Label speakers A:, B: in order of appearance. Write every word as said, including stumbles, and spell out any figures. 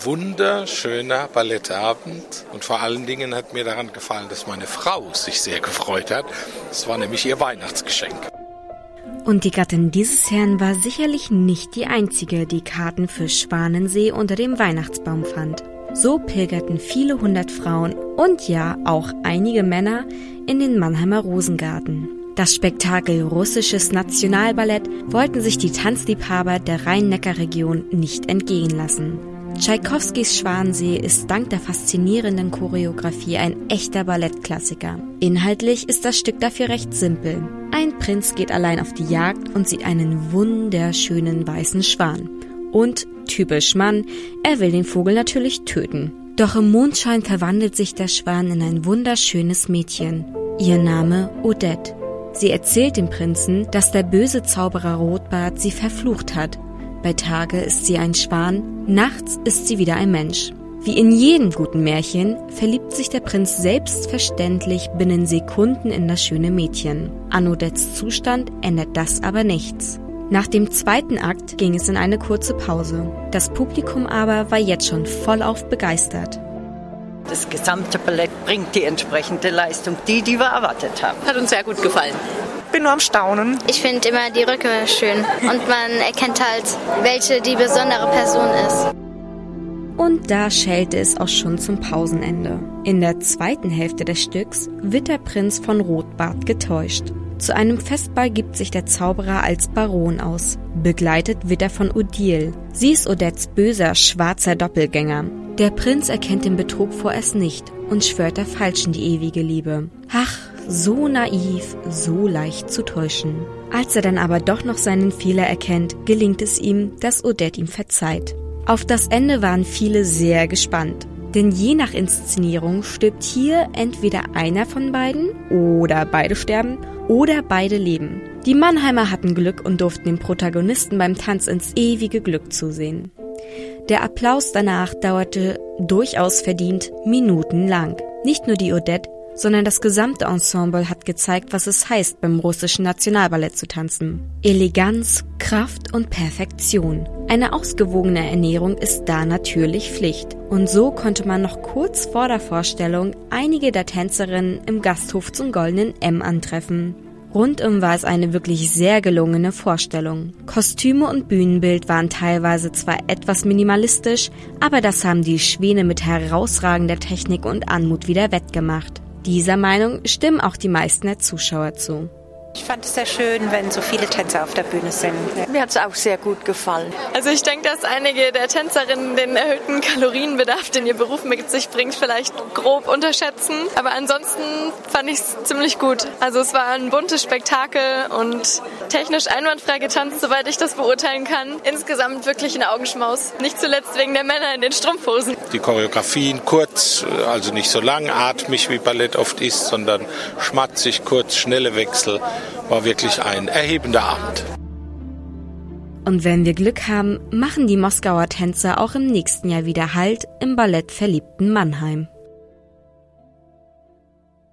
A: wunderschöner Ballettabend und vor allen Dingen hat mir daran gefallen, dass meine Frau sich sehr gefreut hat. Das war nämlich ihr Weihnachtsgeschenk.
B: Und die Gattin dieses Herrn war sicherlich nicht die einzige, die Karten für Schwanensee unter dem Weihnachtsbaum fand. So pilgerten viele hundert Frauen und ja auch einige Männer in den Mannheimer Rosengarten. Das Spektakel Russisches Nationalballett wollten sich die Tanzliebhaber der Rhein-Neckar-Region nicht entgehen lassen. Tschaikowskis Schwanensee ist dank der faszinierenden Choreografie ein echter Ballettklassiker. Inhaltlich ist das Stück dafür recht simpel. Ein Prinz geht allein auf die Jagd und sieht einen wunderschönen weißen Schwan. Und, typisch Mann, er will den Vogel natürlich töten. Doch im Mondschein verwandelt sich der Schwan in ein wunderschönes Mädchen. Ihr Name Odette. Sie erzählt dem Prinzen, dass der böse Zauberer Rotbart sie verflucht hat. Bei Tage ist sie ein Schwan, nachts ist sie wieder ein Mensch. Wie in jedem guten Märchen verliebt sich der Prinz selbstverständlich binnen Sekunden in das schöne Mädchen. An Odettes Zustand ändert das aber nichts. Nach dem zweiten Akt ging es in eine kurze Pause. Das Publikum aber war jetzt schon vollauf begeistert.
C: Das gesamte Ballett bringt die entsprechende Leistung, die, die wir erwartet haben.
D: Hat uns sehr gut gefallen.
E: Bin nur am Staunen.
F: Ich finde immer die Röcke schön und man erkennt halt, welche die besondere Person ist.
B: Und da schellte es auch schon zum Pausenende. In der zweiten Hälfte des Stücks wird der Prinz von Rotbart getäuscht. Zu einem Festball gibt sich der Zauberer als Baron aus. Begleitet wird er von Odile. Sie ist Odettes böser, schwarzer Doppelgänger. Der Prinz erkennt den Betrug vorerst nicht und schwört der Falschen die ewige Liebe. Ach, so naiv, so leicht zu täuschen. Als er dann aber doch noch seinen Fehler erkennt, gelingt es ihm, dass Odette ihm verzeiht. Auf das Ende waren viele sehr gespannt. Denn je nach Inszenierung stirbt hier entweder einer von beiden oder beide sterben oder beide leben. Die Mannheimer hatten Glück und durften dem Protagonisten beim Tanz ins ewige Glück zusehen. Der Applaus danach dauerte durchaus verdient minutenlang. Nicht nur die Odette, sondern das gesamte Ensemble hat gezeigt, was es heißt, beim russischen Nationalballett zu tanzen. Eleganz, Kraft und Perfektion. Eine ausgewogene Ernährung ist da natürlich Pflicht. Und so konnte man noch kurz vor der Vorstellung einige der Tänzerinnen im Gasthof zum Goldenen M antreffen. Rundum war es eine wirklich sehr gelungene Vorstellung. Kostüme und Bühnenbild waren teilweise zwar etwas minimalistisch, aber das haben die Schwäne mit herausragender Technik und Anmut wieder wettgemacht. Dieser Meinung stimmen auch die meisten der Zuschauer zu.
E: Ich fand es sehr schön, wenn so viele Tänzer auf der Bühne sind.
D: Mir hat es auch sehr gut gefallen. Also ich denke, dass einige der Tänzerinnen den erhöhten Kalorienbedarf, den ihr Beruf mit sich bringt, vielleicht grob unterschätzen. Aber ansonsten fand ich es ziemlich gut. Also es war ein buntes Spektakel und technisch einwandfrei getanzt, soweit ich das beurteilen kann. Insgesamt wirklich ein Augenschmaus. Nicht zuletzt wegen der Männer in den Strumpfhosen.
A: Die Choreografien kurz, also nicht so langatmig wie Ballett oft ist, sondern schmatzig, kurz, schnelle Wechsel. War wirklich ein erhebender Abend.
B: Und wenn wir Glück haben, machen die Moskauer Tänzer auch im nächsten Jahr wieder Halt im ballettverliebten Mannheim.